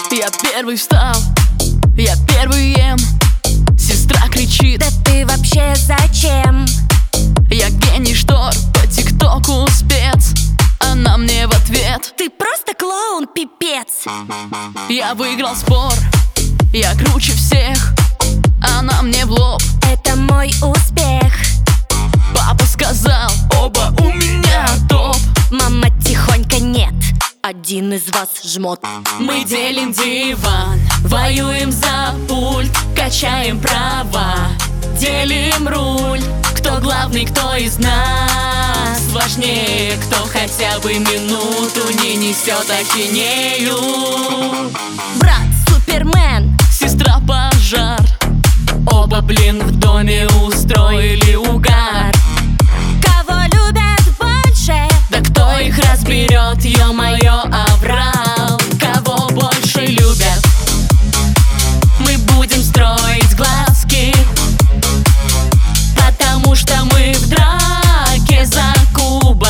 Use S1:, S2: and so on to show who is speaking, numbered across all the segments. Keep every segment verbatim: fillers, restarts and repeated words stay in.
S1: Я первый встал, я первый ем. Сестра кричит:
S2: да ты вообще зачем?
S1: Я гений штор, по тиктоку спец. Она мне в ответ:
S2: ты просто клоун, пипец.
S1: Я выиграл спор, я круче всех. Она мне в лоб:
S2: это мой успех.
S1: Папа сказал: оба у меня топ.
S2: Мама тихонько: нет, один из вас жмот.
S1: Мы делим диван, воюем за пульт, качаем права, делим руль. Кто главный, кто из нас важнее, кто хотя бы минуту не несет ахинею.
S2: Брат Супермен,
S1: сестра пожар, оба, блин, в доме устроили угар.
S2: Кого любят больше?
S1: Да кто их разберет, ё-моё, аврал. Кого больше любят? Мы будем строить глазки, потому что мы в драке за кубок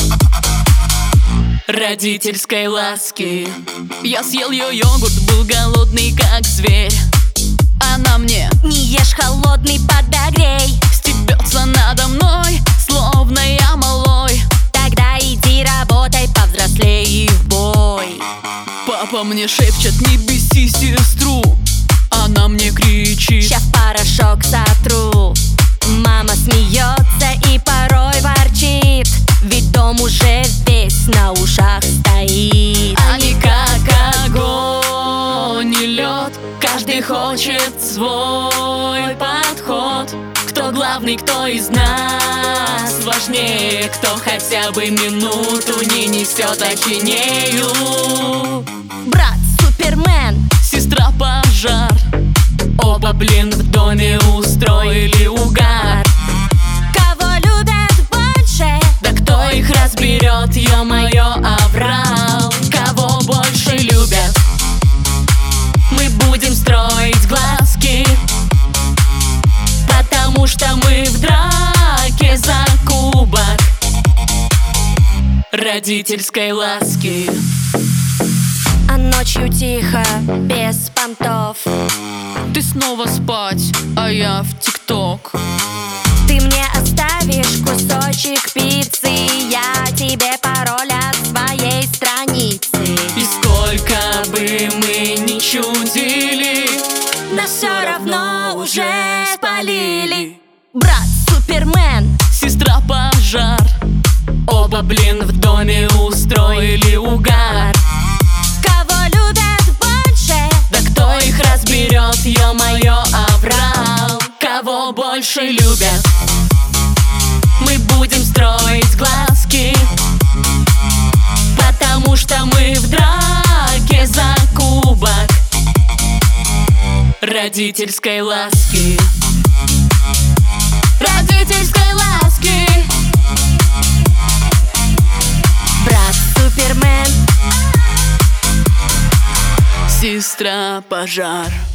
S1: родительской ласки. Я съел ее йогурт, был голодный как зверь. Она мне:
S2: не ешь холодный, подогрей.
S1: стебется надо мной, словно я малой.
S2: Тогда иди работай, повзрослей и в бой.
S1: Папа мне шепчет: не беси сестру. Она мне кричит:
S2: ща в порошок сотру. Мама смеется и порой ворчит, ведь дом уже весь на ушах стоит.
S1: Они как огонь и лед, каждый хочет свой подход. Кто главный, кто из нас важнее, кто хотя бы минуту не несет ахинею.
S2: Брат Супермен,
S1: сестра пожар, оба, блин, в доме устроили угар.
S2: кого любят больше?
S1: Да кто их разберет, ё-моё, аврал. Кого больше любят? Мы будем строить глазки, потому что мы в драке за кубок родительской ласки.
S2: А ночью тихо, без понтов.
S1: Ты снова спать, а я в тикток.
S2: Ты мне оставишь кусочек пиццы, я тебе пароль от своей страницы.
S1: И сколько бы мы ни чудили,
S2: нас все равно уже спалили. Брат Супермен,
S1: сестра пожар, оба, блин, в доме устроили угар.
S2: кого любят больше?
S1: Да кто их разберет, ё-моё, аврал. Кого больше любят? Мы будем строить глазки, потому что мы в драке за кубок родительской ласки. Родительской ласки.
S2: Брат Супермен,
S1: сестра пожар.